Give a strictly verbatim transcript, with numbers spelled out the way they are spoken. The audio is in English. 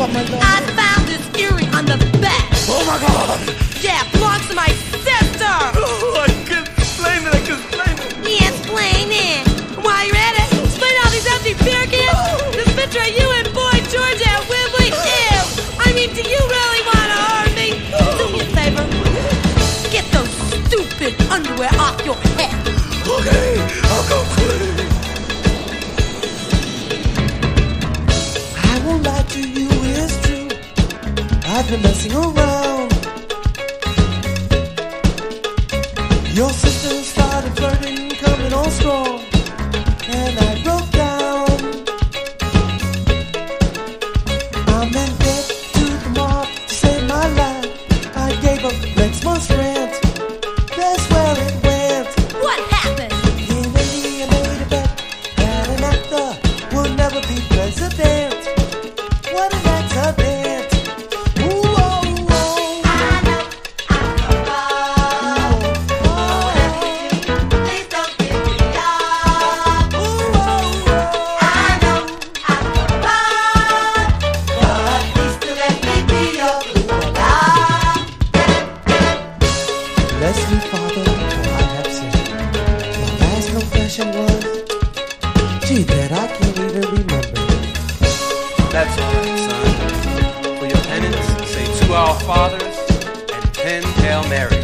I found this earring on the bed. Oh my God! Yeah, belongs to my sister. Oh, I can't explain it, I can't explain it. Yeah, explain it. While you're at it, explain all these empty beer cans. This picture of you and Boy George at Wembley. Ew. I mean, do you really want to hurt me? Do me a favor. Get those stupid underwear off your head. Okay, I'll go quick. I won't lie to you, it's true. I've been messing around. Your sister started flirting, coming on strong, and I broke down. I'm in debt to the mob to save my life. I gave up next month's rent. That's where it went. What happened? You and me, I made a bet that an actor would never be president. What an accident. Ooh, oh, oh. I know I'm wrong. Whatever you do, please don't give me up. Ooh, oh, oh. I know I'm wrong, but please do let me be your blue love. Bless me, Father, for I have sinned. My last confession was, gee, that I can't even remember. That's all right, son. For your penance, say two Our Fathers and ten Hail Marys.